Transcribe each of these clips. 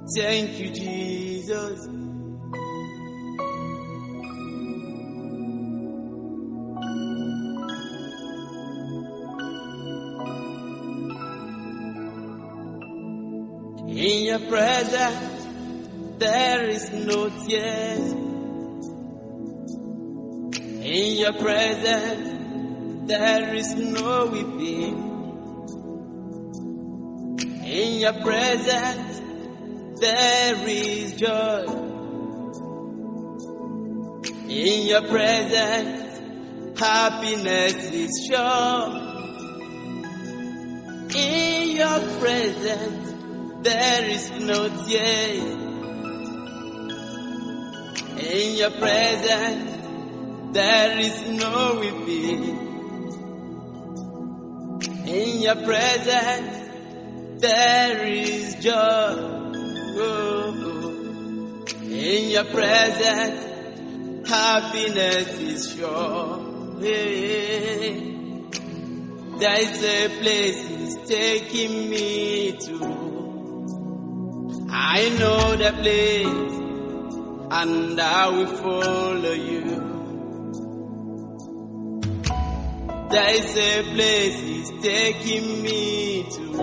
Thank you, Jesus. In your presence, there is no tears. In your presence, there is no weeping. In your presence, there is joy. In your presence, happiness is sure. In your presence, there is no tears. In your presence, there is no weeping. In your presence, there is joy. Oh. In your presence, happiness is sure. Hey. There is a place He's taking me to. I know the place, and I will follow you. There is a place He's taking me to.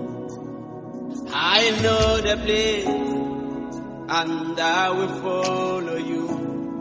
I know the place, and I will follow you.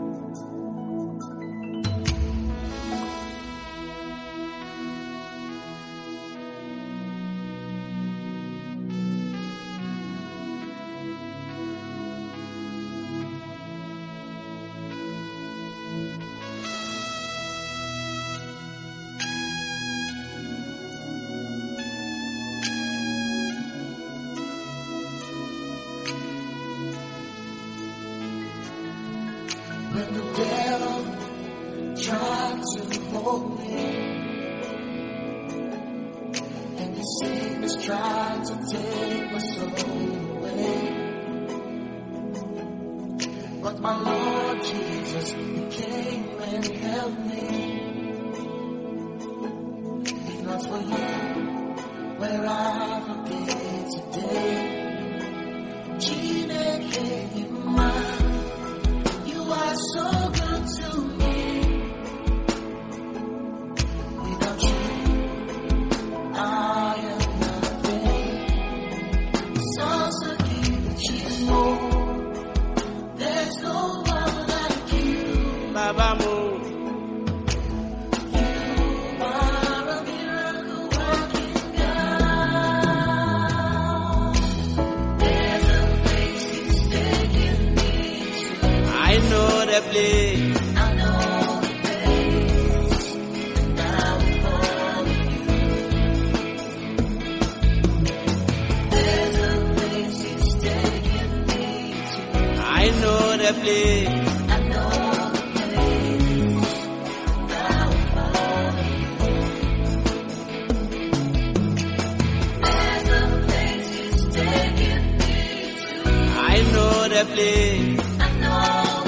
When the devil tried to hold me, and the sickness tried to take my soul away, but my Lord Jesus, He came and helped me. If not for You, where I would be today. Chineke dị mma. You are so good to me. Without You, I am nothing. So give it You more. There's no one like You. Baba Mo. You are a miracle working God. There's a place He's taking me to. I know the place. I know the place, and I will follow You. There's a place He's taking me to. I know the place. I know the place, and I will follow You. There's a place He's taking me to. I know the place. I know